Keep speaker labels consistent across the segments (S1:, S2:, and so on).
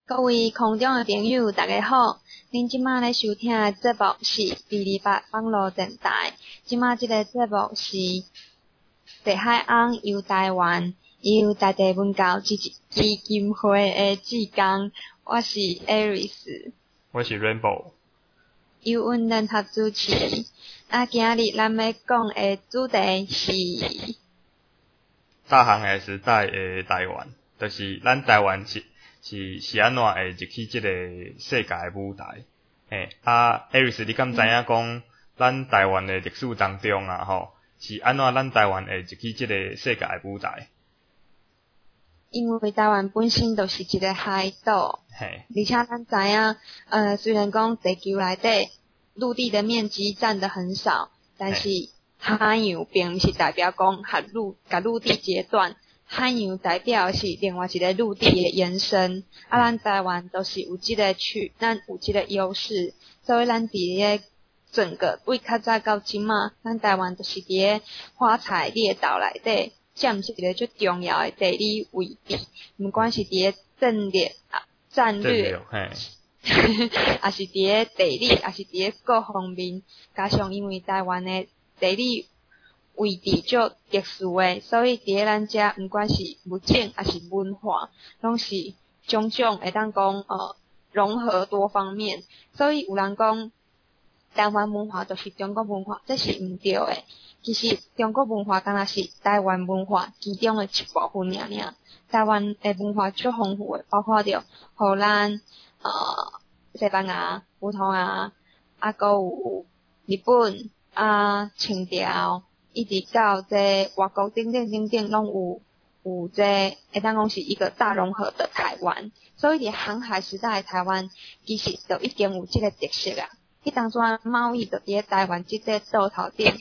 S1: 各位空中的朋友，大家好！恁即马咧收听的节目是228网络电台。即马即个节目是地海翁游台湾，由在地文教基金会的志工，我是 Aris，
S2: 我是 Rainbow，
S1: 由阮联合主持。今日咱要讲的主题是
S2: 大航海时代的台湾，就是咱台湾是安怎会入去即个世界的舞台？Aris， 你敢知影讲咱台湾的历史当中啊，是安怎咱台湾会入去即个世界的舞台？
S1: 因为台湾本身就是一个海岛，而且咱知影，虽然讲地球内底陆地的面积占得很少，但是海洋并不是代表讲甲陆地截断。海洋代表是另外一个陆地的延伸，咱台湾都是有咱有这个优势，所以咱伫个整个为较早到即马，咱台湾就是伫个花材列岛内底占一个最重要的地理位置，不管是伫个战略，也是伫个地理，也是伫个各方面，加上因为台湾的地理位置足特殊诶，所以伫个咱遮，不管是物种还是文化，拢是种会当讲融合多方面。所以有人讲台湾文化就是中国文化，这是毋对诶。其实中国文化敢若是台湾文化其中诶一部分尔。台湾诶文化足丰富诶，包括着荷兰、西班牙、葡萄牙，搁有日本清朝。一直到这外国等等拢有这会当讲是一个大融合的台湾，所以伫航海时代的台湾其实就已经有这个特色啊。迄当初贸易就伫台湾这个岛头顶，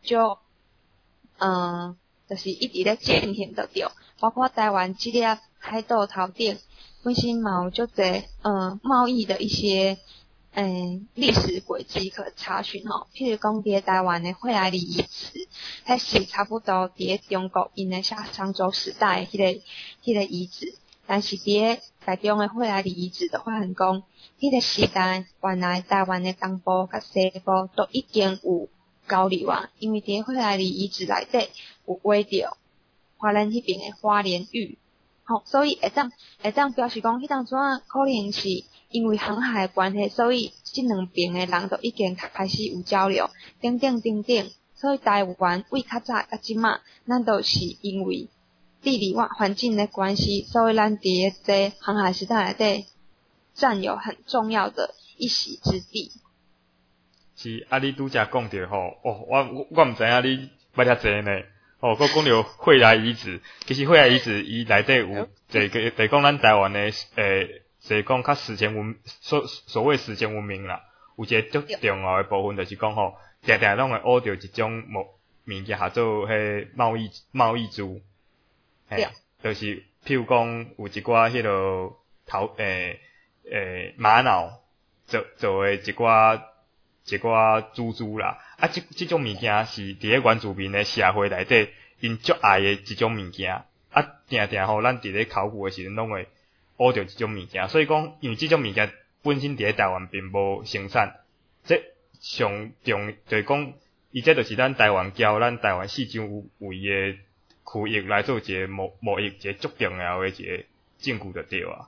S1: 就是一直咧进行着着，包括台湾这个海岛头顶本身嘛有足侪贸易的一些历史轨迹可查询吼，譬如讲伫台湾的惠来里遗址，迄是差不多伫中国因的夏商周时代迄个遗址，但是伫台中的惠来里遗址的发现讲，迄个时代原来台湾的东部甲西部都已经有交流啊，因为伫惠来里遗址内底有画着华人迄边的花莲玉。所以会当表示讲，迄当阵可能是因为航海的关系，所以这两边的人都已经开始有交流，等等。所以台湾为较早甲即马，咱都是因为地理环境的关系，所以咱伫这航海时代内底占有很重要的一席之地。
S2: 是你拄则讲着我毋知影你捌遐济呢。我讲到惠来遗址，其实惠来遗址伊内底有就讲咱台湾的就是讲较史前所谓史前文明啦，有一个足重要的部分就是讲定定拢会学着一种物件叫做迄贸易珠，就是譬如讲有一寡迄落玛瑙做诶一寡珠啦。这种物件是伫个原住民的社会内底，因足爱的一种物件。定咱伫咧考古的时阵，拢会学着这种物件。所以讲，因为这种物件本身伫咧台湾并无生产，这上重就是讲，伊这就是咱台湾交咱台湾四周围的区域来做一个贸易，一个足重要的一个证据就对啊。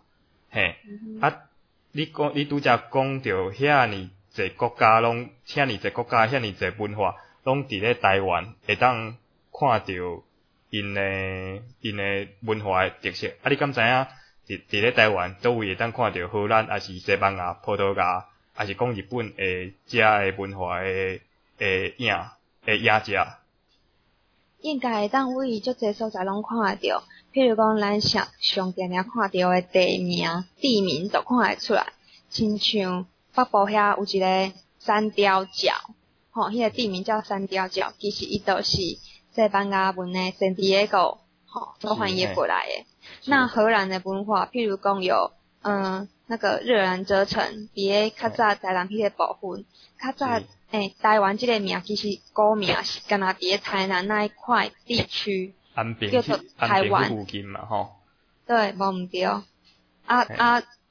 S2: 你拄则讲着遐尼侪国家拢，遐尼侪国家，遐尼侪文化，拢伫咧台湾会当看到因的文化的特色。你敢知影伫咧台湾倒位会当看到荷兰，还是西班牙、葡萄牙，还是讲日本遮的文化的影子？
S1: 应该会当为足侪所在拢看得到，譬如讲咱常定看到的地名都看会出来，亲像北部遐有一个三貂角，迄个地名叫三貂角，其实伊就是西班牙文的圣地亚哥，所翻译过来的。那荷兰的文化，譬如讲有那个热兰遮城，伫个较早台南迄个部分，较早台湾这个名其实古名是敢若伫个台南那一块地区，叫做台湾
S2: 附近嘛，
S1: 对，无毋对。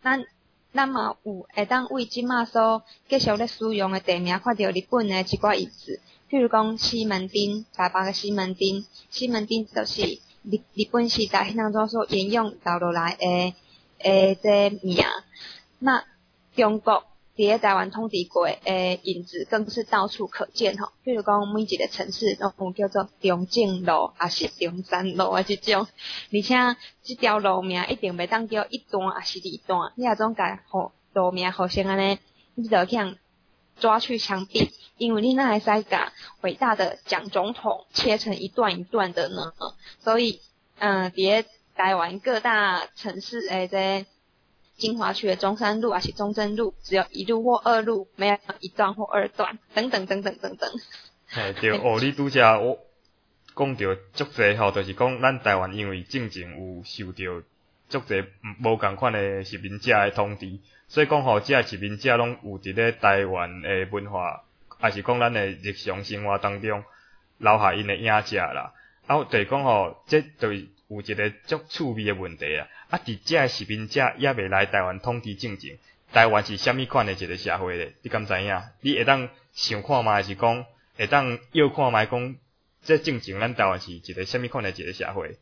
S1: 咱嘛有会当为即马所继续咧使用诶地名看到日本诶一寡意思，譬如讲西门町，台北诶西门町，西门町就是日本时代迄当中所沿用到落来诶这名。那中国伫咧台湾统治过诶影子更是到处可见吼，譬如讲每一个城市都有叫做中正路，还是中山路啊即种，而且即条路名一定袂当叫一段还是二段，你若总甲互路名互成安尼，你就去抓去枪毙，因为你那会使甲伟大的蒋总统切成一段一段的呢，所以伫咧台湾各大城市诶这金华区的中山路还是中正路，只有一路或二路，没有一段或二段，等等等等等等。
S2: 嘿，对，你拄则我讲到足侪吼，就是讲咱台湾因为正前有受到足侪无共款的殖民者的统治，所以讲吼，遮殖民者拢有伫咧台湾的文化，还是讲咱的日常生活当中留下因的影子啦。就是讲吼，这对有一个足趣味的问题啊！伫遮的殖民者也未来台湾统治正前，台湾是虾米款的一个社会咧？你敢知影？你会当想看嘛？还是讲会当要看嘛？讲这正前咱台湾是一个虾米款的一个社会？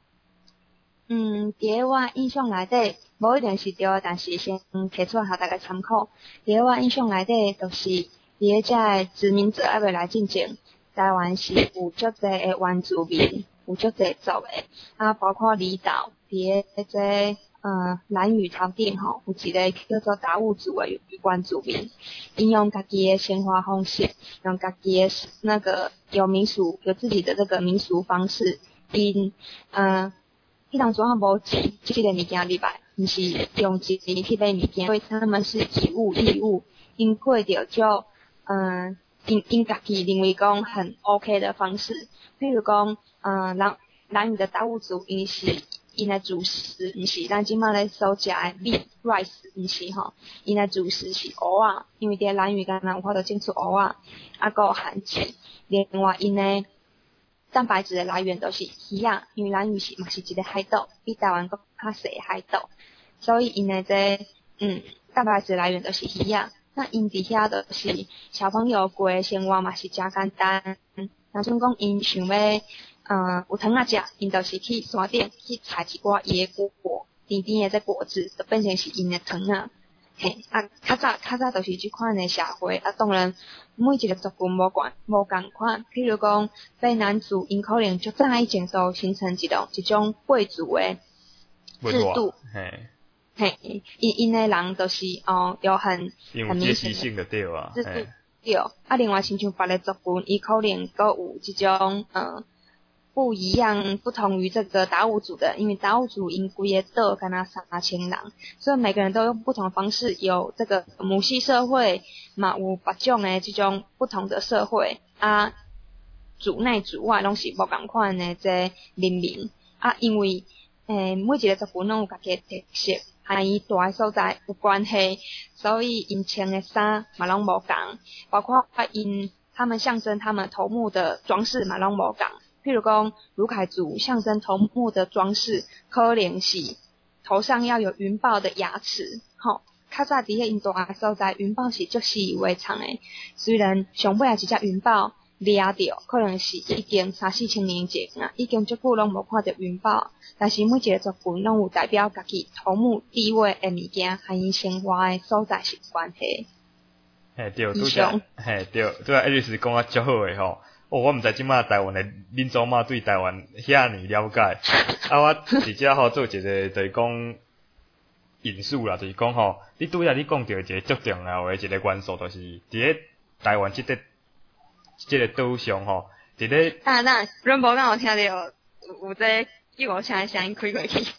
S1: 伫我印象内底，无一定是对，但是先提出来互大家参考。伫我印象内底，就是伫咧遮的殖民者还未来进前，台湾是有足侪的原住民。有足侪族诶，包括离岛伫咧这兰屿头顶吼，有一个叫做达悟族诶原住民，因用家己诶生活方式，用家己诶那个有自己的这个民俗方式，因迄当阵啊无钱，即个物件入来，毋是用钱去买物件，所以他们是以物易物，因过着就因家己认为讲很 OK 的方式，譬如讲兰屿的达悟族，因的主食，毋是咱即马咧所食的米 rice， 毋是吼，因的主食是蚵仔，因为伫咧兰屿敢若有法度种出蚵仔，还有番薯，另外因的蛋白质的来源都是鱼仔，因为兰屿嘛是一个海岛，比台湾更较细的海岛，所以因的这蛋白质来源都是鱼仔。那因伫遐就是小朋友过的生活嘛是真简单，若像讲因想要有糖仔食，因就是去山顶去采一寡野果，甜甜的这果子就变成是因的糖仔。嘿，较早就是即款的社会，当然每一个族群无共款，譬如讲卑南族，因可能就早以前都形成一种贵族的制度。嘿，因的人都是有很明显
S2: 的对啊，
S1: 制度对。另外亲像别个族群，伊可能阁有即种不一样，不同于这个达悟族的，因为达悟族因规个岛敢若3000人，所以每个人都用不同的方式，有这个母系社会嘛，有别种的这种不同的社会主内主外拢是无共款的这人民因为每一个族群拢有家己的特色。和伊住的所在有关系，所以因穿的衫嘛拢无共，包括他们象征他们头目的装饰嘛拢无共。譬如讲卢凯族象征头目的装饰，可能是头上要有云豹的牙齿，吼。较早伫迄因住的所在，云豹是足习以为常的，虽然上尾也是只云豹。掠着，可能是已经3-4千年前啊，已经足久拢无看到云豹，但是每一个族群拢有代表家己头目地位的物件，和因生活的所在是有关系。
S2: 嘿对，拄则嘿对，拄则爱丽丝讲啊足好诶吼。我毋知即马台湾的恁祖妈对台湾遐尼了解，我直接吼做一个就是讲引述啦，就是讲吼，你拄则你讲到一个足重要诶一个元素，就是伫咧台湾即个岛上吼，伫咧。
S1: 等润波刚有听到有这救我车的声音开过去。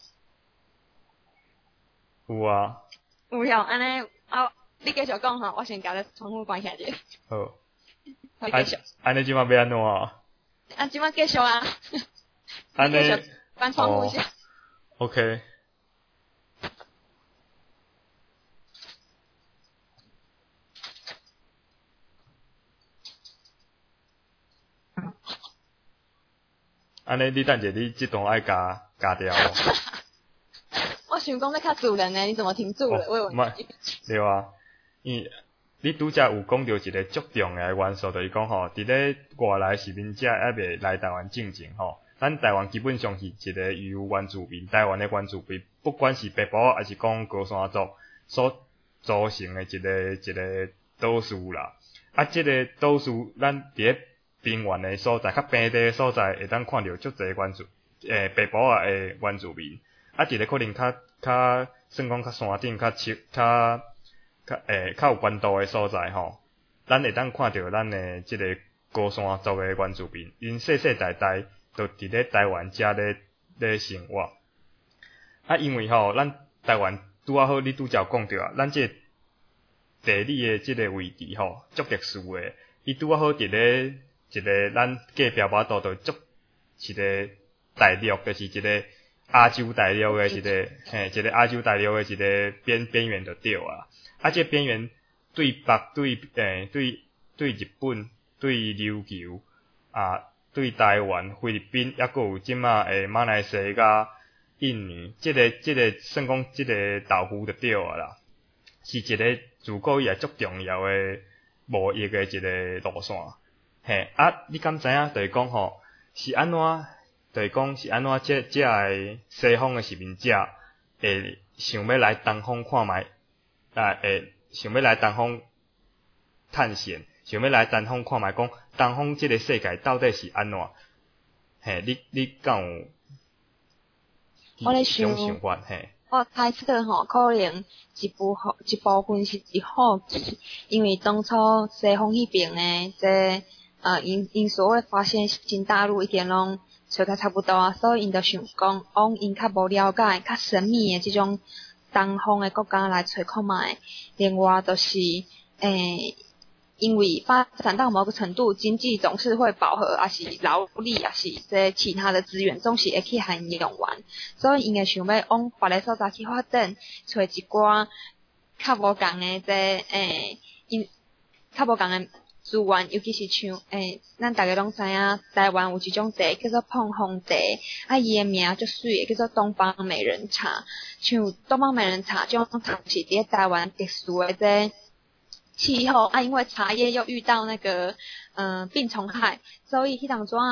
S2: 有啊。
S1: 有哟，安尼你继续讲吼，我先甲你窗户关起来者。
S2: 好。
S1: 继续。
S2: 安尼即马要安怎啊？
S1: 即马继续啊。
S2: 安尼。
S1: 关窗户一下。
S2: OK。安尼，你等者，你即段爱加掉。
S1: 想讲你较自然呢，你怎么停住了？我
S2: 对啊，因你拄则有讲到一个足重要的元素，就是讲吼，伫咧外来移民者还未来台湾进前吼，咱台湾基本上是一个由原住民，台湾的原住民，不管是北部还是讲高山族所组成的一个岛屿啦。啊，这个岛屿咱伫咧边缘的所在，较平地的所在，会当看到足侪北部的原住民。啊，伫咧可能较算讲较山顶、较有关度的所在吼，咱会当看到咱的即个高山族的原住民，因世世代代都伫咧台湾遮咧生活。啊，因为吼，咱台湾拄啊好，你拄则有讲着啊，咱即个地理的即个位置吼，足特殊的，伊拄啊好伫咧一个咱隔壁巴肚就足一个大陆，就是一个亚洲大陆的一个亚洲大陆的一个边缘就对啊。啊，这边缘对北对日本对琉球啊对台湾菲律宾，抑佫有即马马来西亚印尼，即个算讲即个岛屿就对啊啦，是一个自古以来足重要的贸易的一个路线。嘿，啊，你敢知影？就是讲吼，是安怎？就是讲是安怎？这个西方的移民者会想要来东方看卖。想要来东方探险，想要来东方看卖，讲东方这个世界到底是安怎？嘿，你敢有？
S1: 我咧想
S2: 法，嘿。
S1: 我猜测吼，可能一部分是好奇，因为当初西方迄边呢，因所谓发现新大陆一点拢找较差不多啊，所以因就想讲，往因较无了解、较神秘的这种东方的国家来找看卖。另外就是因为发展到某个程度，经济总是会饱和，还是劳力，还是这其他的资源，总是会去互因用完，所以因会想要往别个所在去发展，找一寡较无共的因较无共的资源，尤其是像咱大家拢知影，台湾有一种茶叫做碰风茶，啊伊的名足水的，叫做东方美人茶。像东方美人茶这种茶是伫咧台湾特殊的这气候啊，因为茶叶又遇到那个病虫害，所以迄当阵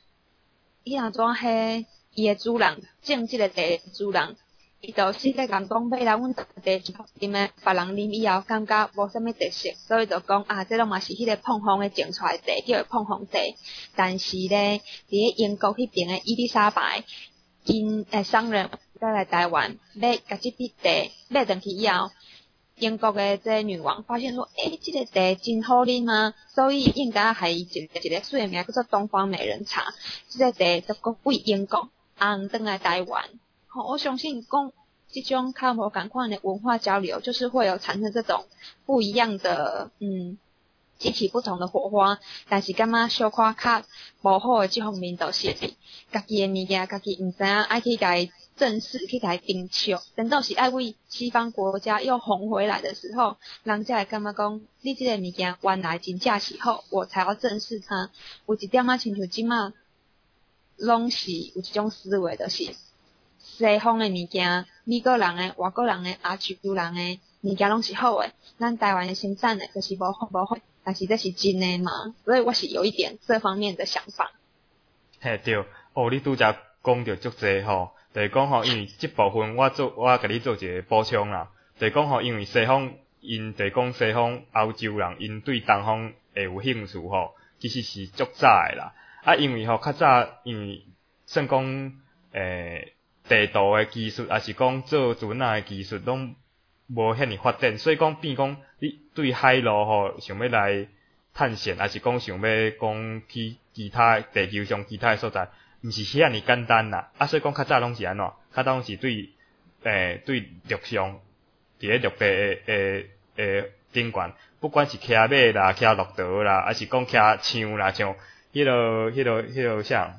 S1: 迄伊的主人种即个茶的主人，伊就死咧讲买来阮茶是啉的，别人啉以后感觉无啥物特色，所以就讲啊，这拢嘛是迄个碰风的种出来茶，叫做碰风茶。但是咧，伫咧英国迄边的伊丽莎白，因商人再来台湾，要甲即批茶买转去以后。英国的这女王发现说，这个茶真好啉啊，所以应该还一个水名叫做东方美人茶。这个茶就国为英国红转来台湾。我相信讲这种较无共款的文化交流，就是会有产生这种不一样的激起不同的火花。但是感觉小可较无好的这方面就是家己的物件，家己毋知影爱去甲伊正式去甲伊珍惜，等到是爱为西方国家又红回来的时候，人才会感觉讲，你这个物件原来真正是好，我才要正视它。有一点仔亲像即马，拢是有一种思维，就是西方的物件，美国人的、外国人的、亚洲人的物件拢是好的，咱台湾的生产的就是无好，但是这是真的嘛？所以我是有一点这方面的想法。
S2: 嘿对，你拄则讲着足济吼。就是讲吼，因为即部分我甲你做一个补充啦。就是讲吼，因为西方因就是讲西方欧洲人因对东方会有兴趣吼，其实是足早诶啦。啊，因为吼较早，因为算讲地图诶技术，还是讲做船仔诶技术拢无遐尼发展，所以讲变讲你对海路吼想要来探险，还是讲想要讲去其他地球上其他诶所在。毋是遐尼简单啦，所以讲较早拢是安怎？较早拢是对陆上，伫咧陆地顶悬，不管是骑马啦、骑骆驼啦，还是讲骑象啦，像迄落啥？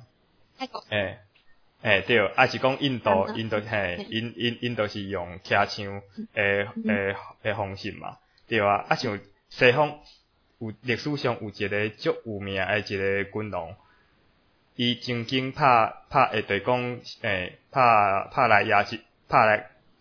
S2: 对，还是讲印度印度是用骑象方式嘛，对啊，像西方有历史上有一个足有名诶一个君王。伊曾经就是讲拍来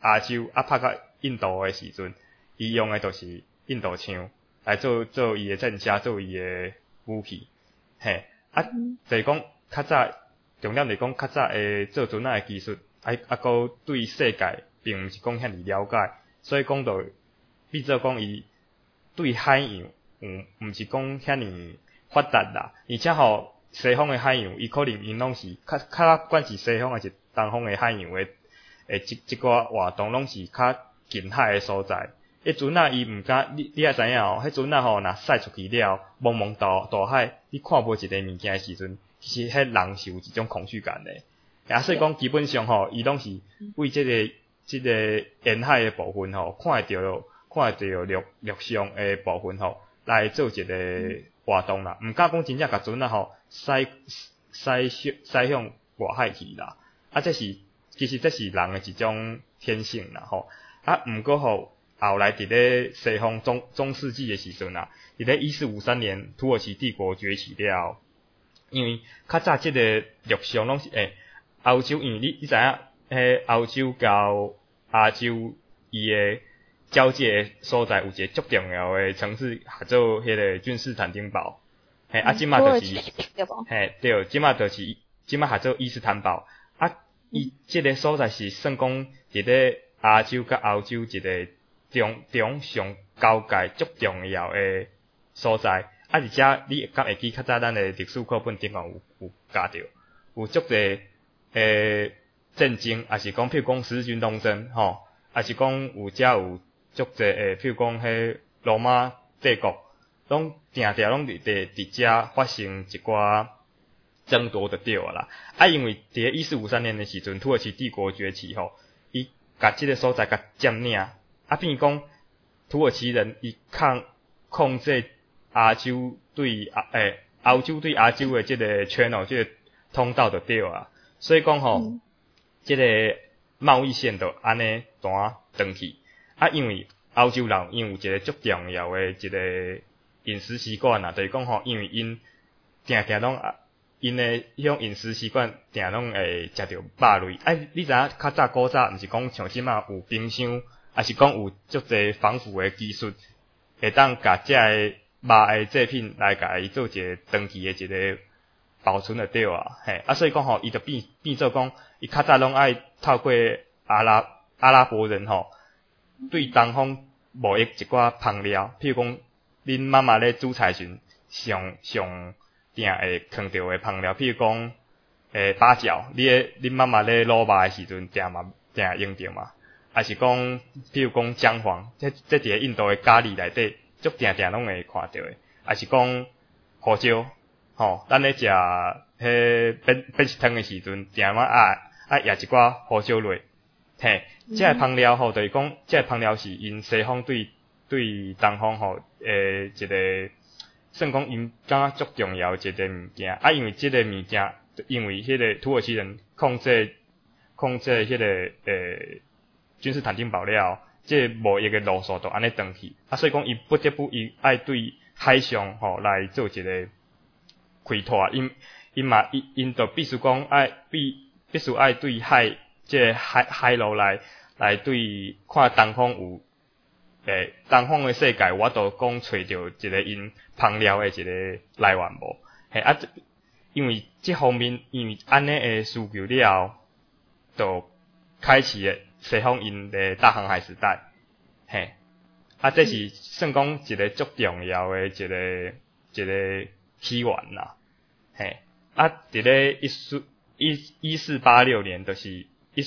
S2: 亚洲拍到印度诶时阵，伊用诶就是印度枪来做伊诶战车，做伊诶武器，嘿，就是讲较早重点就是讲较早诶做船仔诶技术，搁对世界并毋是讲遐尼了解，所以讲到变做讲伊对海洋毋是讲遐尼发达啦，而且西方诶海洋伊可能因拢是较管是西方还是东方诶海洋诶即个活动拢是较近海诶所在。迄船仔伊毋敢，你也知影迄船仔若驶出去了，茫茫大海，你看无一个物件诶时阵，其实迄人是有一种恐惧感诶。所以讲基本上伊拢是为即个沿海诶部分看会着陆上诶部分来做一个活动啦，毋敢讲真正甲船仔驶向外海去啦。其实这是人诶一种天性啦毋过后来伫咧西方中世纪诶时阵伫咧1453年土耳其帝国崛起了，因为较早即个陆上拢是欧洲，因为你知影欧洲甲亚洲伊诶交界诶所在有一个足重要诶城市，叫做迄个君士坦丁堡。即马就是对，即马叫做伊斯坦堡。伊即个所在是算讲伫咧亚洲甲欧洲一个中上交界足重要诶所在。而且你敢会记较早咱诶历史课本顶有教着，有足侪战争，也是讲譬如讲十字军东征也是讲有足侪譬如讲迄罗马帝国，拢定拢伫遮发生一寡争夺就对啦。因为伫咧1453年诶时阵，土耳其帝国崛起伊甲即个所在甲占领，变讲土耳其人伊控制亚洲对欧洲对亚洲诶即个 channel 即个通道就对啊。所以讲即个贸易线就安尼单转去。因为欧洲人因有一个足重要诶一个饮食习惯就是讲因为因定拢因诶迄种饮食习惯定拢会食着肉类。你知影较早古早毋是讲像即马有冰箱，还是讲有足侪防腐诶技术，会当甲遮个肉诶制品来甲伊做一个长期诶一个保存就对啊。所以讲伊就变做讲，伊较早拢爱透过阿拉伯人对东方贸易一寡香料，譬如讲恁妈妈咧煮菜时上定会放着诶香料，譬如讲八角，恁妈妈咧卤肉诶时阵定会用着嘛。还是讲譬如讲姜黄，这伫咧印度诶咖喱内底足定拢会看着诶。还是讲胡椒咱咧食迄变色汤诶时阵，定爱压一寡胡椒类。这个香料就是讲，这个香料是因西方对东方一个算讲因感觉足重要一个物件。因为这个物件，因为迄个土耳其人控制迄个君士坦丁堡了，这个贸易的路数就安尼断去。所以讲伊不得不伊爱对海上来做一个开拓。因就必须讲必须爱对海。即个海路来对看东方有东方诶世界，我都讲找着一个因香料诶一个来源无。因为即方面，因为安尼诶需求了，就开启了西方因诶大航海时代。这是算讲一个足重要诶一个起源啦。伫咧1486年，就是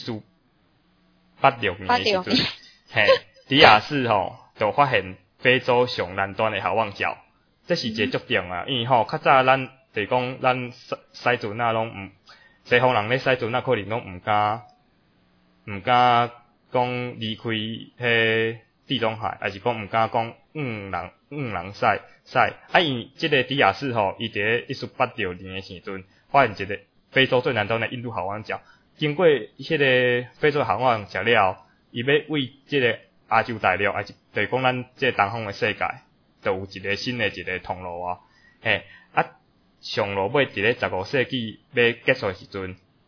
S2: 1486年诶时阵，迪亚士就发现非洲上南端诶好望角，这是一个足重啊。因为较早咱就是讲咱驶船仔拢西方人咧驶船仔可能拢毋敢讲离开迄地中海，还是讲毋敢讲人驶。因为即个迪亚士伊伫咧1486年诶时阵发现一个非洲最南端诶印度好望角。经过迄个非洲好望角了，伊要为即个亚洲大陆，还是就是讲咱即个东方诶世界，就有一个新诶一个通路啊。上落尾伫咧15世纪要结束诶时阵，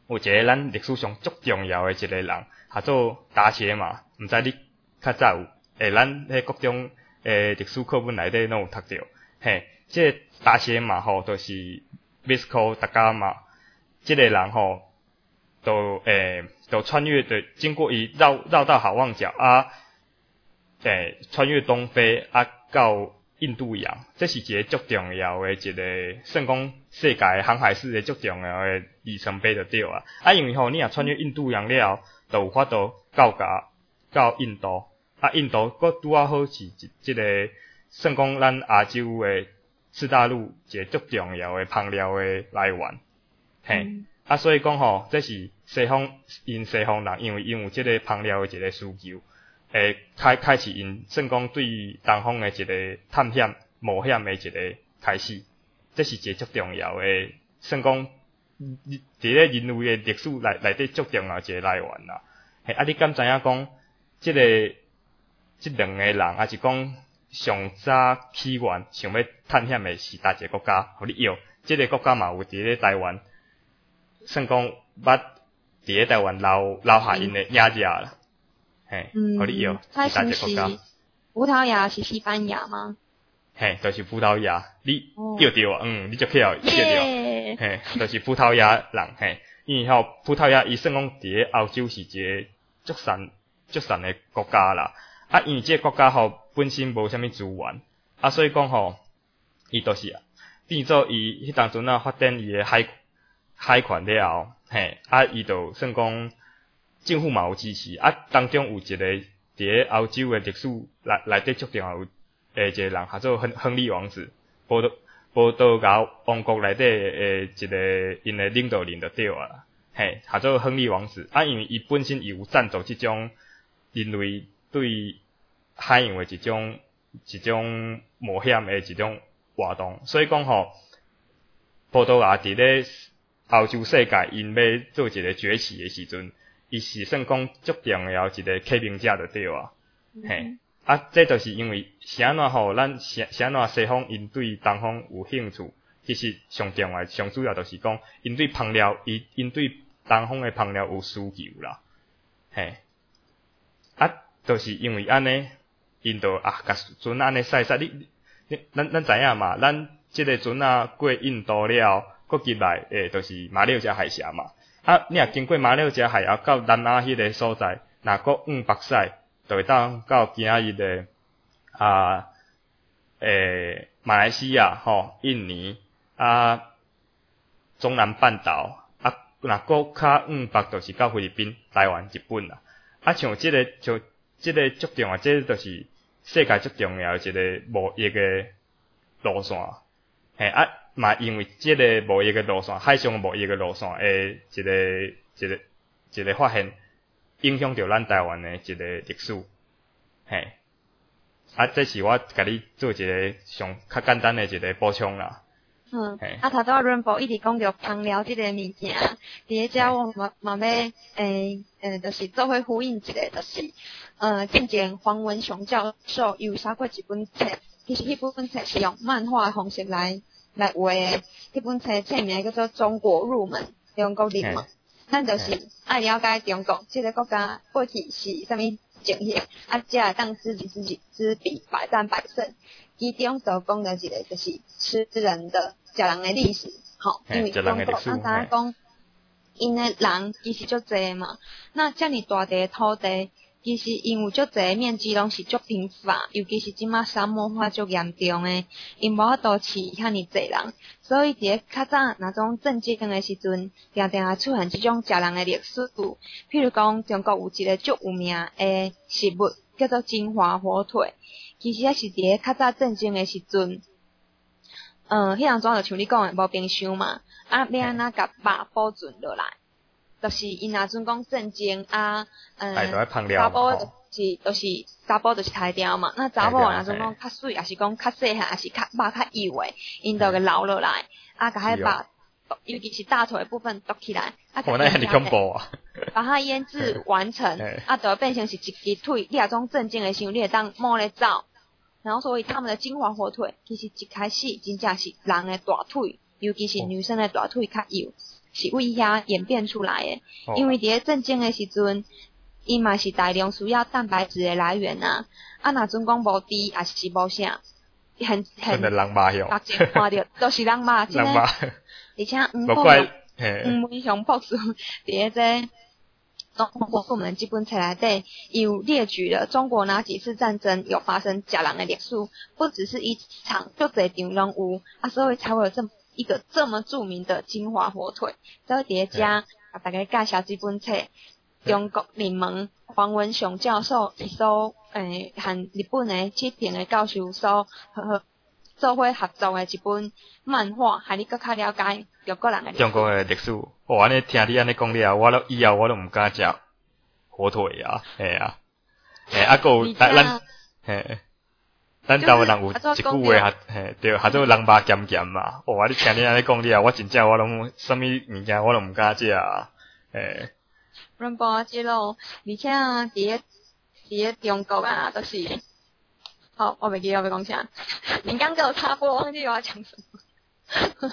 S2: 有一个咱历史上足重要诶一个人，叫做达伽马，毋知你较早有咱迄国中历史课本内底拢有读着，嘿，即个达伽马吼，就是Vasco da Gama， 即个人吼，就穿越的，经过伊绕到好望角啊，穿越东非啊到印度洋，这是一个足重要的一个算讲世界航海史的足重要的里程碑就对啊。啊，因为吼你若穿越印度洋了后，就有法度到印度，啊印度佫拄啊好是即个算讲咱亚洲的次大陆一个足重要的香料的来源，嘿，啊所以讲吼，这是西方人，因为有即个香料的一个需求。开始因算讲对东方的一个探险冒险的一个开始，这是一个足重要的，算讲伫咧人类的历史内底足重要一个来源啦。嘿，啊，你敢知影讲即两个人，还是讲上早起源想要探险的是哪一个国家？互你摇，即个国家嘛有伫咧台湾，算讲捌伫咧台湾留下因的影子啦。嘿，互你摇，是哪一个国家？
S1: 葡萄牙是西班牙吗？
S2: 嘿，就是葡萄牙，你摇着啊，你就去摇着。嘿，就是葡萄牙人，嘿，因为吼葡萄牙伊算讲伫咧欧洲是一个足善的国家啦。啊，因为这个国家吼本身无啥物资源，啊，所以讲吼，伊就是变做伊迄当阵啊发展伊的海权了后，嘿，啊，伊就算讲。政府嘛有支持，啊，当中有一个伫咧欧洲的历史内底足重要一个人，叫做亨利王子，波多牙王国内底一个因的领导人就对啊，嘿，叫做亨利王子。啊，因为伊本身有赞助即种人类对海洋的一种冒险的一种活动，所以讲吼，波多牙伫咧欧洲世界因要做一个崛起的时阵。伊是算讲足重要一个启蒙者就对啊，嘿，啊，这就是因为是安怎吼，咱是安怎西方因对东方有兴趣，其实上重要、上主要就是讲因对香料，因对东方的香料有需求啦，嘿，啊，就是因为安尼，因就甲船安尼驶，咱知影嘛，咱即个船啊过印度了，过入来就是马六甲海峡嘛。啊，你若经过马六甲海峡到南亚迄个所在，若搁往北驶，就会当到今仔日的马来西亚吼、印尼啊、中南半岛啊，若搁较往北就是到菲律宾、台湾、日本啦。啊，像即个足重要，即就是世界足重要一个贸易的路线，嘿啊。嘛，因为即个贸易的路线，海上贸易的路线诶，一个发现，影响着咱台湾的一个历史，嘿，啊，这是我甲你做一个上较简单的一个补充啦。
S1: 啊，头拄仔 Rainbow 一直讲着香料即个物件，伫咧遮我嘛要就是做伙呼应一个，就是之前黄文雄教授有写过一本册，其实迄本册是用漫画的方式来画的，迄本册名叫做《中国入门中国入门》，咱就是爱了解中国即个国家过去是啥物情形，啊，才会当知彼百战百胜。其中所讲的一个就是吃人的历史，吼，因为中国咱知影讲，因的人其实足侪嘛，那遮尔大地土地。其实因有足侪面积拢是足贫乏，尤其是即马沙漠化足严重诶，因无法度饲遐尼侪人，所以伫咧较早那种政治诶时阵，定定出现即种食人诶历史。譬如讲，中国有一个足有名诶食物叫做金华火腿，其实也是伫咧较早战争诶时阵，迄样怎就像你讲诶无冰箱嘛，啊要安怎甲肉保存落来？就是因若阵讲战争啊，查甫就是查甫就是杀掉嘛。那查某若阵讲较水，也是讲较细汉，也是较肉较幼诶，因就给留落来，啊，甲迄肉，尤其是大腿部分剁起来，啊，
S2: 那很恐怖啊！
S1: 把它腌制完成，啊，就变成是一支腿。你若种战争诶时候，你会当摸咧走。然后所以他们的金华火腿，其实一开始真正是人诶大腿，尤其是女生诶大腿较幼。 是为遐演变出来的。
S2: 哦、
S1: 因为伫咧战争的时阵，伊嘛是大量需要蛋白质的来源啊。啊，若阵讲无猪，也是无啥，很
S2: 人肉
S1: 目前看到都是人肉，真诶。而且文雄博士伫咧这中国我们基本册内底有列举了中国哪几次战争有发生食人的历史，不只是一场，就这场拢有啊，所以才会有这么著名的金华火腿。所以伫咧遮大家介绍这本册，中国人民黄文雄教授所和日本的启平的教授所做伙合作的一本漫画，害你更加了解中国人的历史。
S2: 中国的历史，哦，安尼听你安尼讲了，我都以后我都唔敢食火腿啊，嘿啊，啊个咱台湾人有一句话，对，叫做人肉咸咸嘛。哦，你听你安尼讲了，我真正我拢啥物物件我都唔敢食啊，
S1: 人包即咯，而且伫咧中国啊，都是。好，我袂记我要讲啥。你刚给我插播，忘记我要讲什么。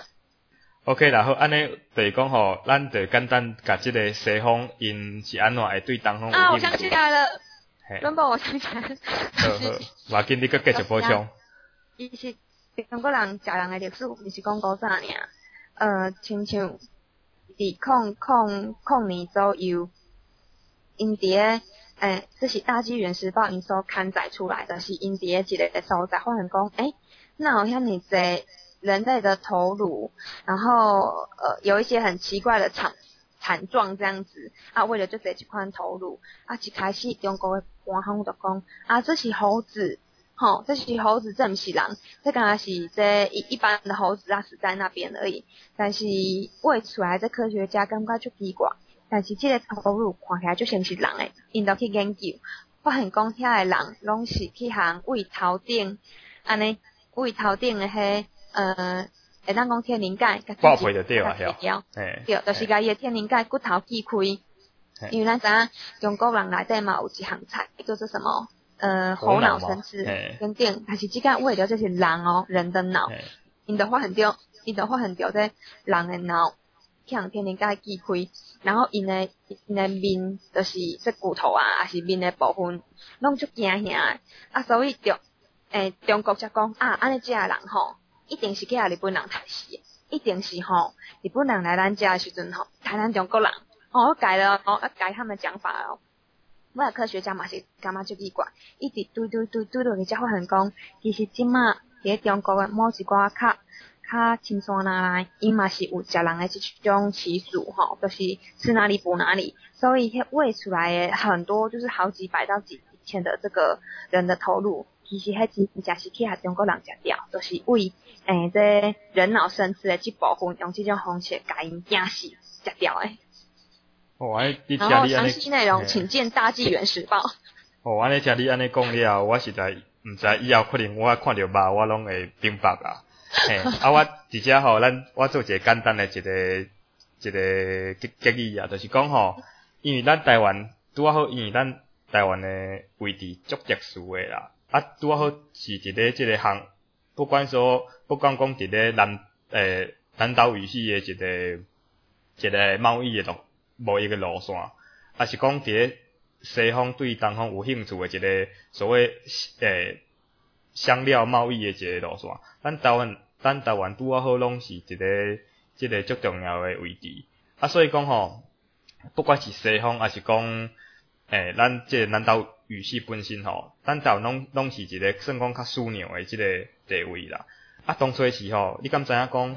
S2: OK 啦，好，安尼就是讲吼，咱就简单甲即个西方因是安怎会对东方有兴趣。
S1: 我想起来了。软宝，我想起来了。
S2: 好，我紧你佮继续补充。
S1: 伊是中国人食人的历史，毋是讲古早尔。亲像伫控年左右，因伫咧。这是大纪元时报因所刊载出来的，是因伫一个所在发现讲，那有遐尼济人类的头颅，然后有一些很奇怪的惨状这样子啊，为了就这一款头颅啊，一开始中国的官方就讲啊，这是猴子，这是猴子，这不是人，这刚才是这一般的猴子啊死在那边而已，但是喂出来这科学家感觉就奇怪。但是这个头颅看起来就像是人诶，因就去研究，发现讲遐个人拢是去行胃头顶，安尼胃头顶诶迄会当讲天灵盖，
S2: 爆皮就对啊，
S1: 对，就是甲伊诶天灵盖骨头锯开，因为咱知影中国人内底嘛有一项菜叫做什么猴脑生吃等等，但是即个为了就是人哦，人的脑，因就发现着这人诶脑。向天灵盖锯开，然后因的面就是这骨头啊，还是面的部分，拢足惊吓啊，所以中国才讲啊，安尼这人吼，一定是去日本人杀死的，一定是吼日本人来咱家的时阵吼，杀咱中国人，我改了改他们讲法了。我科学家嘛是感觉足奇怪，一直对落去才发现讲，其实即马伫中国的某一寡较深山内，伊嘛是有食人的这种习俗吼，就是吃哪里补哪里，所以喂出来的很多就是好几百到几千的这个人的头颅，其实迄真正是去中国人食掉，就是为这人脑生吃的这部分用这种方式甲因惊死食掉的。然后详细内容请见大纪元时报。
S2: 安尼听你安尼讲了，我实在毋知以后可能我看到肉我拢会明白啊。我直接吼，我做一个简单的一个建议啊，就是讲吼，因为咱台湾拄好，因为咱台湾的位置足特殊的啦，拄好是伫咧即个不管讲伫咧南岛语系的一个贸易的路线，是讲伫咧西方对东方有兴趣的一个所谓香料贸易的一个路线，咱台湾拄好拢是一个即个足重要的位置，所以讲吼，不管是西方还是讲咱即个南岛语系本身吼，咱台湾拢是一个算讲较枢纽的即个地位啦。当初时吼，你敢知影讲？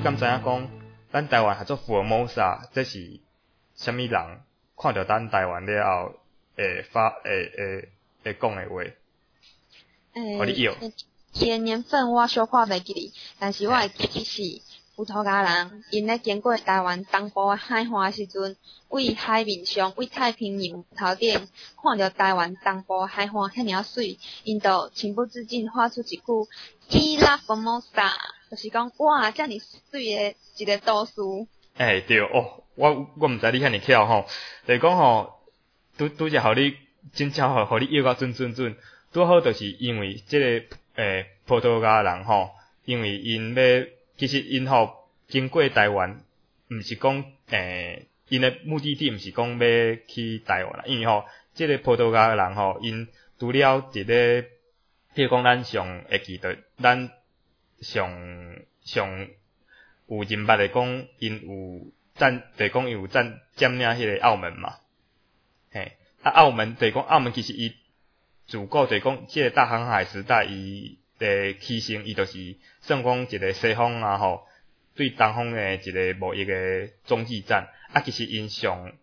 S2: 敢知影讲，咱台湾叫做福尔摩沙，这是啥物人看到咱台湾了后会讲的话？互你摇。
S1: 伊的年份我小可袂记哩，但是我会记是葡萄牙人，因咧经过台湾东部的海岸时阵，为海面上为太平洋头顶看到台湾东部海岸遐尔水，因就情不自禁发出一句"伊拉Formosa"，就是讲哇，遮尔水的一个都市。
S2: 对哦，我毋知你遐尔巧吼，就是讲吼，拄则互你真巧互你摇到准，拄好就是因为即个葡萄牙人吼，因为因要其实因吼经过台湾，毋是讲因的目的地毋是讲要去台湾啦，因为吼即个葡萄牙人吼，因除了伫咧，譬如讲咱上会记得，咱上有认捌的讲，因有就是讲因有占领迄个澳门嘛，澳门就是讲澳门其实伊自古就是讲，即个大航海时代伊的起升，伊就是算讲一个西方啊吼，对东方的一个贸易的中继站。其实因上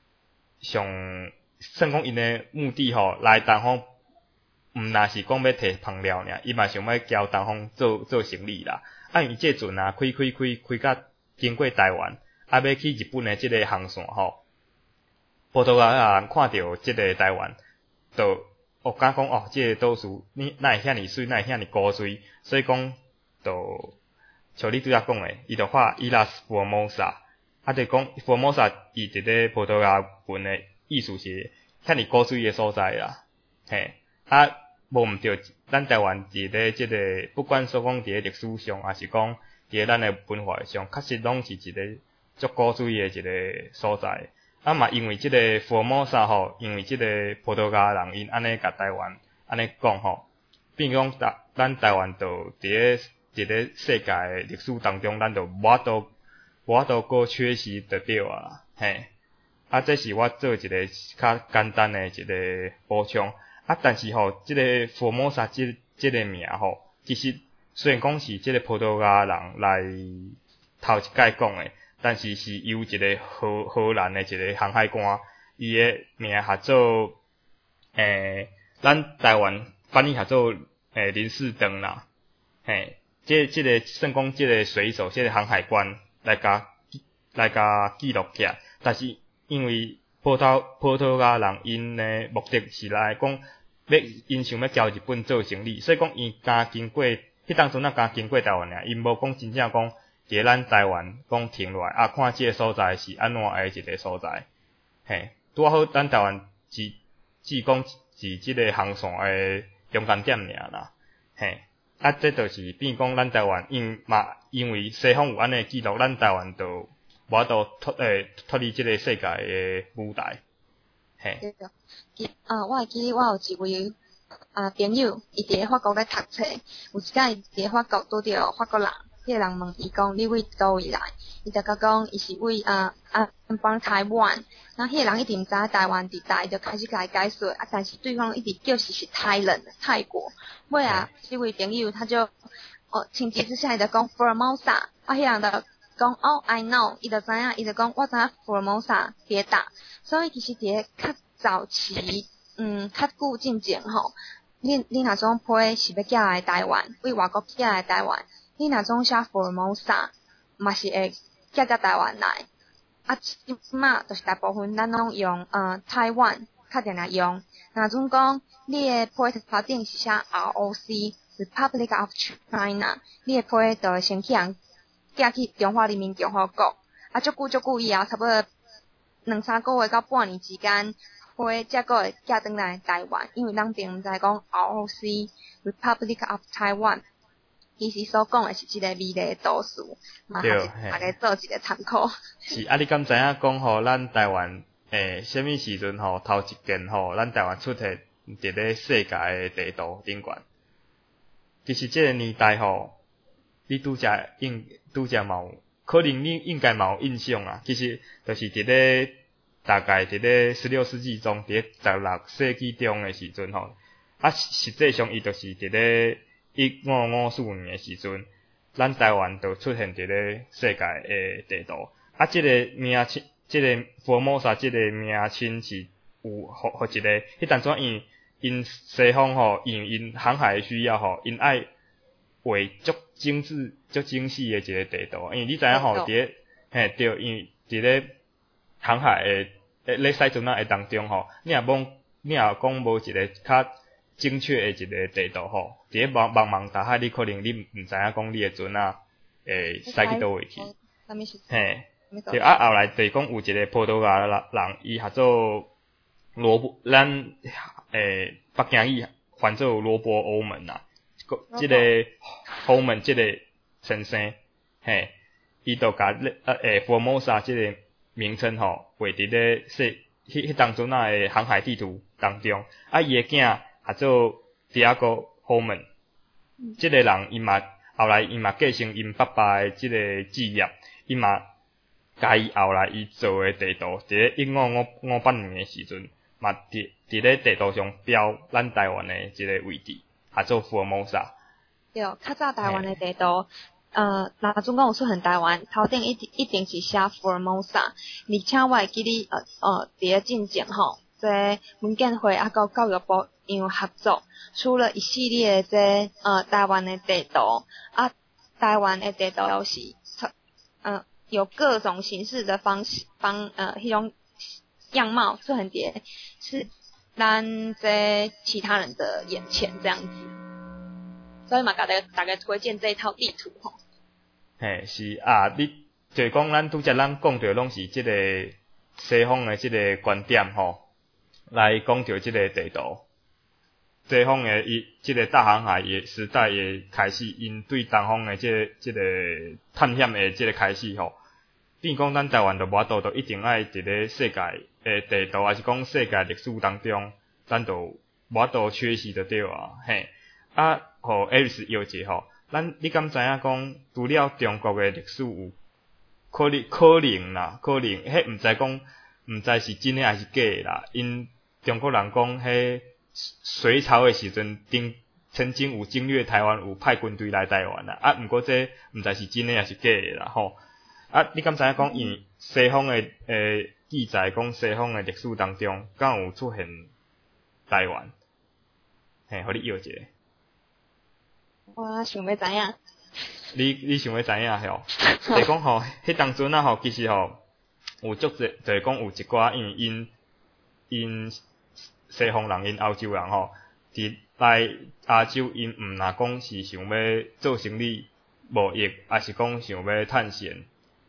S2: 算讲因的目的吼，来东方，毋若是讲要摕香料尔，伊嘛想要交东方做生意啦。因为即阵啊，开甲经过台湾，要去日本的即个航线吼，葡萄牙人看到即个台湾，就敢讲即个岛屿哪会遐尔水，哪会遐尔古水，所以讲就像你拄仔讲的，伊就画伊拉斯福尔摩沙，就讲福尔摩沙伊伫咧葡萄牙文的意思是遐尔古水的所在啦，无毋对，咱台湾伫咧即个不管说讲伫咧历史上，还是讲伫咧咱的文化上，确实拢是一个足古水的一个所在。嘛因为即个福尔摩沙吼，因为即个葡萄牙人因安尼甲台湾安尼讲吼，变讲咱台湾就伫咧一个世界的历史当中，咱就无法度过缺席就对啊啦，这是我做一个较简单的一个补充。但是吼，即个福尔摩沙即个名吼，其实虽然讲是即个葡萄牙人来头一届讲的，但是是由一个荷兰的一个航海官，伊的名叫做咱台湾翻译叫做林士登啦，即个算讲即个水手，即个航海官来甲记录起来，但是因为葡萄牙人因的目的是来讲，因想要交日本做生意，所以讲伊敢经过，迄当阵敢经过台湾尔，因无讲真正讲伫咱台湾讲停落来，看即个所在是安怎的一个所在，拄好咱台湾只讲是即个航线的中间点尔啦，这就是变讲咱台湾因为西方有安尼记录，咱台湾就无法度脱离即个世界的舞台。
S1: 我会记我有一位朋友，伊伫咧法国咧读册，有一摆伊伫咧法国拄着法国人，迄个人问伊讲你为倒位来，伊就甲讲伊是为帮台湾，然后迄个人一直毋知台湾伫倒，伊就开始甲伊解说，但是对方一直叫是泰国，尾这位朋友他就情急之下伊就讲 Formosa， 迄个人就讲I know， 伊就知影，伊就讲我知影 Formosa 伫倒，所以其实伫咧较早期，较久进前吼，你若种批是要寄来台湾，为外国寄来台湾，你若种写 Formosa， 嘛是会寄到台湾来。即马就是大部分咱拢用台湾较定定用。若种讲你的批头顶是写 ROC Republic of China， 你的批就会先去人寄去中华人民共和国。足久以后，差不多2-3个月到半年之间，批才个会寄转来台湾，因为咱并毋知讲 ROC Republic of Taiwan， 其实所讲的是一个美丽的都市，嘛是大家做一个参考。
S2: 是你敢知影讲吼，咱台湾什么时阵吼头一件吼，咱台湾出现伫咧世界的地图顶悬？其实这个年代吼，你拄则嘛有，可能你应该嘛有印象啊。其实就是伫咧大概伫咧16世纪中，伫咧16世纪中的时阵吼，实际上伊就是伫咧1554年的时阵， 咱台湾就出现伫咧世界诶地图。啊，即个名称，即个福尔摩沙即个名称是有互一个，迄当阵因西方吼，因航海诶需要吼，因爱画足精致、足精细诶一个地图。因为你知影吼，对，因为伫咧航海诶咧驶船仔诶当中吼，你若讲无一个较精确诶一个地图吼，伫咧茫茫大海，你可能你毋知影讲你诶船仔会驶去倒位去。嘿。对啊，后来就是讲有一个葡萄牙人，伊合做咱北京语翻做罗伯欧门啦。即个欧门即个先生，嘿，伊就甲福尔摩沙即个名称吼，画伫咧迄当阵啊诶航海地图当中。啊，伊诶囝合做第二个欧门，即个人后来伊嘛继承因爸爸诶即个志业，伊嘛。甲伊后来伊做诶地图，伫咧1558年诶时阵，嘛伫咧地图上标咱台湾诶即个位置，也做福尔摩沙。
S1: 对，较早台湾诶地图，若总讲有出现台湾，头顶一定是写福尔摩沙，而且我会记你伫咧进前吼，即文建会啊，甲教育部因有合作，出了一系列即台湾诶地图，啊，台湾诶地图有是有各种形式的迄种样貌出现伫是咱在其他人的眼前这样子，所以嘛，大家推荐这一套地图吼。
S2: 嘿，是啊，你就是讲咱拄则咱讲着拢是即个西方的即个观点吼，来讲着即个地图。西方的即个大航海时代的开始，因对东方的即个探险的即个开始吼。变讲咱台湾就无法度，就一定爱伫咧世界诶地图，还是讲世界历史当中，咱就无法度缺席就对啊，嘿。啊，互艾瑞斯摇者吼，你敢知影讲，除了中国诶历史有可能啦，迄毋知是真诶还是假诶啦。因中国人讲，迄隋朝诶时阵，曾经有侵略台湾，有派军队来台湾啦。啊，毋过这毋知是真诶还是假诶啦，吼。啊，你敢知影讲，因西方诶记载讲西方诶历史当中，敢有出现台湾？嘿，互你摇一下。
S1: 我想要知影。
S2: 你想要知影吼？就是讲吼，迄当阵啊吼，其实吼有足侪，就是讲有一寡，因为西方人、因欧洲人吼，伫来亚洲，因毋若讲是想要做生意、贸易，还是讲想要探险。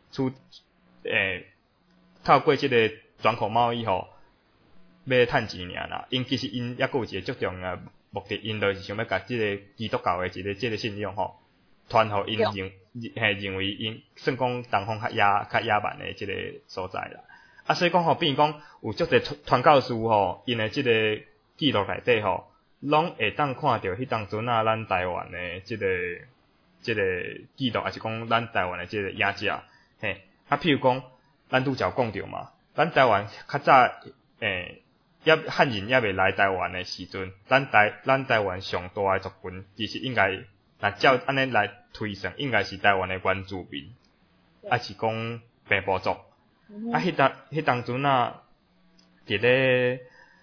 S2: 透过即个转口贸易吼，要趁钱尔啦。其实因抑佫有一个足重要目的，因就是想要甲即个基督教的即个信仰吼，传互因认为因算讲东方较野蛮的即个所在啦。啊，所以讲吼，比如讲有足侪传教士吼，因的即个记录内底吼，拢会当看到迄当阵啊，咱台湾的即个记录，还是讲咱台湾的即个影子。嘿，啊，譬如讲，咱拄则讲着嘛，咱台湾较早汉人还未来台湾的时阵，咱台湾上大的族群，其实应该，若照安尼来推算，应该是台湾的原住民，还是讲平埔族。啊，迄当阵啊，伫咧，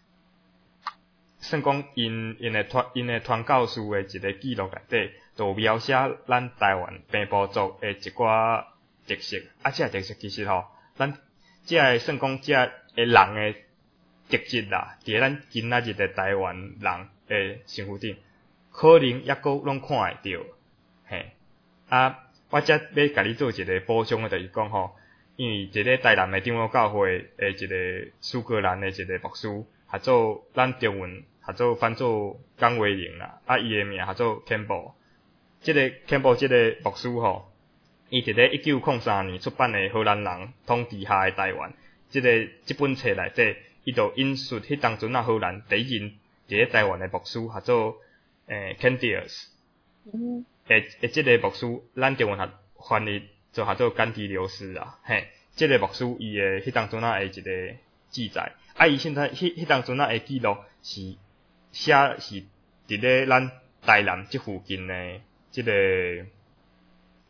S2: 算讲因的传教士的一个记录内底，就描写咱台湾平埔族的一寡特色。啊，这特色其实吼，咱这算讲这人的特质啦，伫咱今仔日的台湾人的身躯顶，可能抑佫拢看会到。嘿，啊，我则要甲你做一个补充的，就是讲吼。因为一个台南的长老教会的一个苏格兰的一个牧师，合做咱中文合做翻做江维宁啦，啊，伊的名合做 Campbell。这个 Campbell 这个牧师吼，伊伫咧1903年出版的《荷兰人统治下的台湾》这本册内底，伊就引述迄当阵啊荷兰第一任伫咧台湾的牧师合做Candius。这个牧师，咱中文翻译。就合做甘迪流斯啊，嘿，这个牧师伊的迄当阵啊的一个记载，啊，伊现在迄当阵啊的记录是写是伫咧咱台南这附近的这个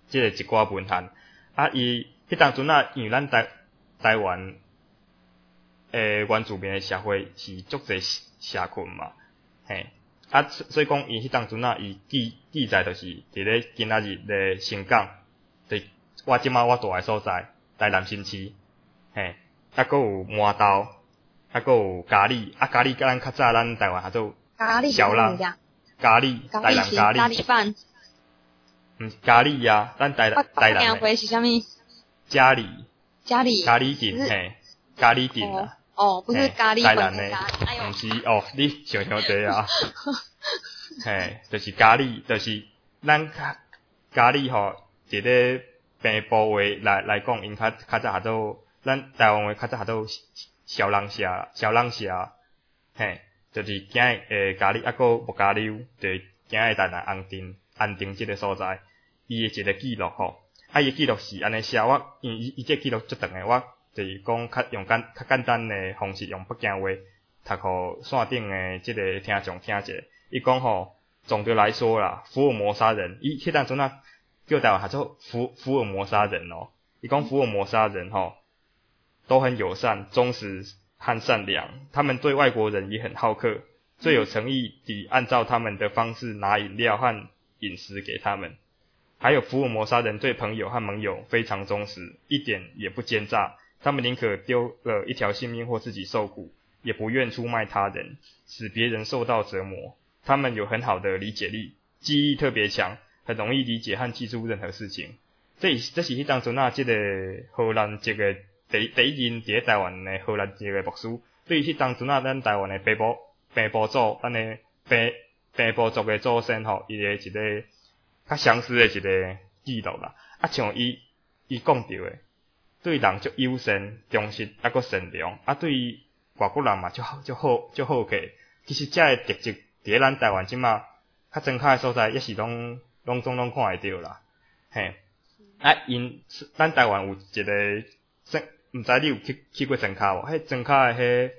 S2: 即个一寡文献。伊迄当阵因为咱台湾原住民的社会是足侪社群嘛，嘿，所以讲伊迄当阵伊记载就是伫咧今仔日的新港，我即马我住的所在台南新市，嘿，搁有麻豆，搁有咖喱，咖喱咱较早咱台湾叫做小浪，咖喱台南咖喱，
S1: 咖喱饭，
S2: 咖喱啊，咱台南
S1: 的是啥物？
S2: 咖喱
S1: 咖喱
S2: din嘿，咖喱din啊。
S1: 不是咖喱粉的咖喱，
S2: 毋是你想对啊，嘿，就是咖喱，就是咱咖喱吼，伫咧平埔话来讲，因较早叫做咱台湾话较早叫做小人社，嘿，就是今日咖喱，搁木咖喱，就是今日台南安定即个所在，伊的一个记录吼，伊的记录是安尼写，因为伊这记录足长诶，我就是讲用较简单诶方式，用北京话读互线顶诶即个听众听者。伊讲吼，总的来说啦，福尔摩沙人，伊迄当阵叫台湾叫做福尔摩沙人哦。伊讲福尔摩沙人吼，都很友善、忠实和善良，他们对外国人也很好客，最有诚意地按照他们的方式拿饮料和饮食给他们。还有福尔摩沙人对朋友和盟友非常忠实，一点也不奸诈。他们宁可丢了一条性命或自己受苦，也不愿出卖他人，使别人受到折磨。他们有很好的理解力，记忆力特别强，很容易理解和记住任何事情。这是迄当阵这个荷兰这个第一任伫台湾的荷兰这个牧师，对于迄当阵咱台湾的平埔族，咱的平埔族的祖先吼，伊的一个较详实的一个记录啦。像伊讲到的。对人足友善、忠实，搁善良，对外国人嘛足好客。其实这个特质伫咱台湾即马较庄脚的所在，也是拢看会到啦。嘿，咱台湾有一个毋知你有去过庄脚无？迄庄脚的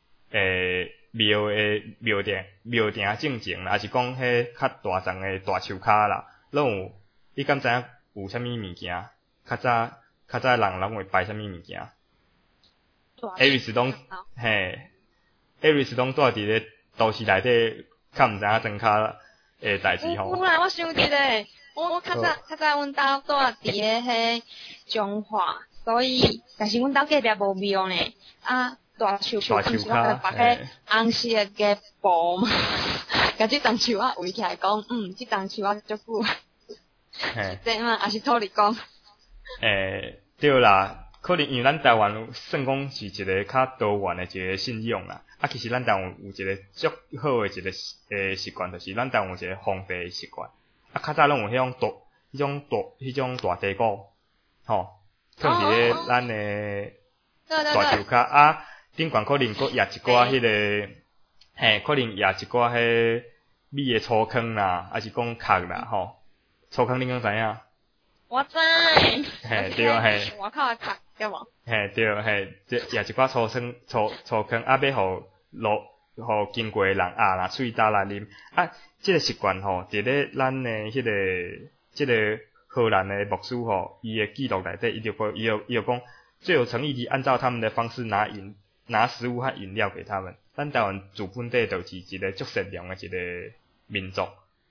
S2: 庙埕正前，还是讲迄较大丛的大树骹啦，拢有你敢知影有啥物物件？较早人拢会摆啥物物件？艾瑞斯拢住伫咧都市内底，较毋知影庄脚诶代志吼。
S1: 我想起咧，我较早阮兜住伫咧迄中华，所以但是阮兜隔壁无庙呢。大树骹摆迄红色嘅布嘛，甲即丛树围起来讲，即丛树足久。这嘛也是土里讲。
S2: 对啦，可能因为咱台湾算讲是一个较多元的一个信仰啦。其实咱台湾有一个足好的一个习惯，就是咱台湾有一个皇帝的习惯。较早拢有迄种大地鼓，吼，放伫咧咱的大树骹顶悬可能佫压一寡迄个，可能压一寡迄米的粗糠啦，还是讲壳啦，吼，粗糠你敢知影？
S1: 我知，
S2: 对，
S1: 外口的壳对无？
S2: 对，这也一寡粗糠，互经过的人啦，喙焦来啉。这个习惯吼，伫咧咱的这个荷兰的牧师吼，伊的记录内底，伊就讲最有诚意地按照他们的方式拿食物和饮料给他们。咱台湾自本地就是一个足善良的一个民族，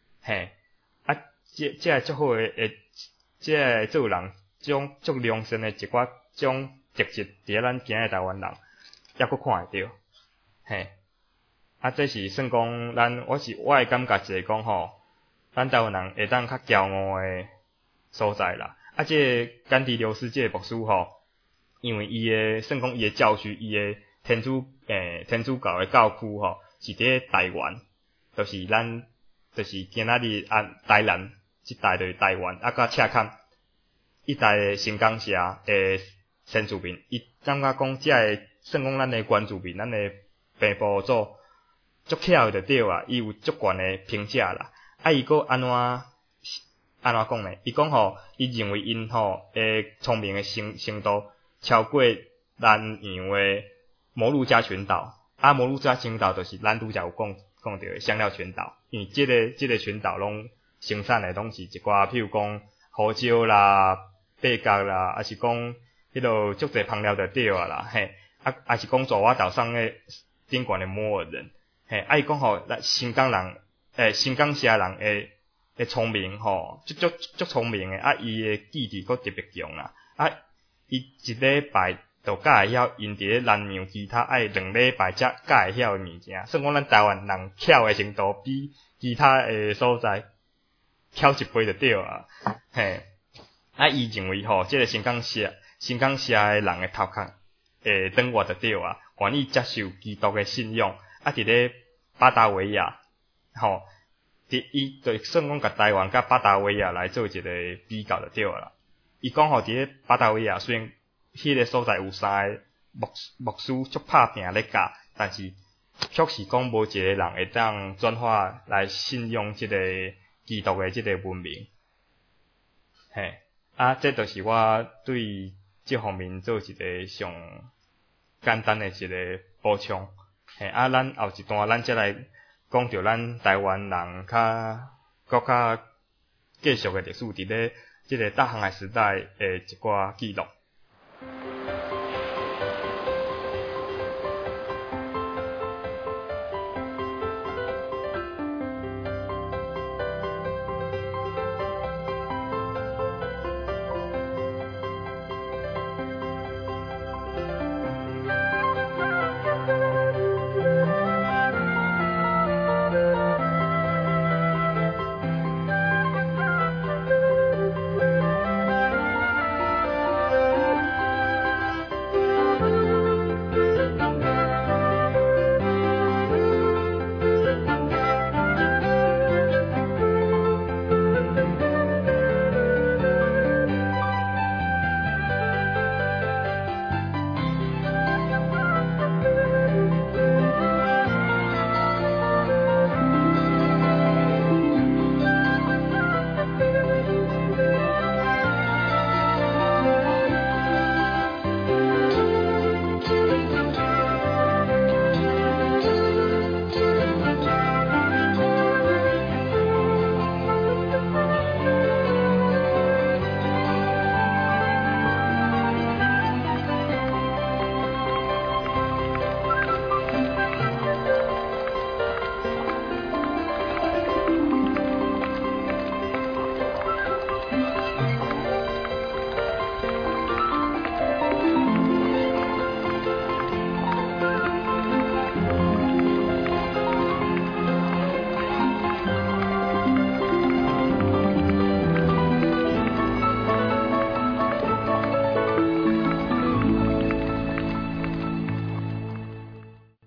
S2: 这足好的这个做人种足良善的一寡种特质，伫咱今日台湾人抑佫看会到，这是算讲我的感觉是讲吼，咱台湾人会当较骄傲的所在啦。这个甘地流士这个牧师吼，因为伊的算讲伊的教区，伊的天主教的教区吼，是伫咧台湾，就是今仔日台南。即代就是台湾，甲赤坎一代的新港社诶先住民，伊感觉讲即个算讲咱的原住民，咱的平埔族足巧就对啊，伊有足悬的评价啦。伊佫安怎讲呢？伊讲吼，伊认为因吼诶聪明的程度超过南洋的摩鹿加群岛。摩鹿加群岛就是咱拄则有讲到的香料群岛，因为即个群岛拢生产的拢是一寡，譬如讲胡椒啦、八角啦，还是讲迄落足侪香料就对啊啦，嘿，还是讲做我豆上诶顶悬诶魔人，嘿，伊讲吼，新港人，新港社人诶聪明吼，足聪明诶，伊诶记忆阁特别强啦，伊一礼拜就教会晓因伫咧南洋其他爱2礼拜才教会晓诶物件，算讲咱台湾人巧诶程度比其他诶所在巧一倍就对啊，嘿，伊认为吼，即个新港社诶人诶头壳会转活就对啊，愿意接受基督诶信仰，伫咧巴达维亚，吼，伊就算讲甲台湾甲巴达维亚来做一个比较就对啦。伊讲吼，伫咧巴达维亚虽然迄个所在有3个牧师足拍拼咧教，但是却是讲无一个人会当转化来信仰即个基督诶即个文明。嘿，这就是我对这方面做一个上简单诶一个补充。嘿，咱后一段咱才来讲到咱台湾人搁较继续诶历史伫咧即个大航海时代诶一寡记录。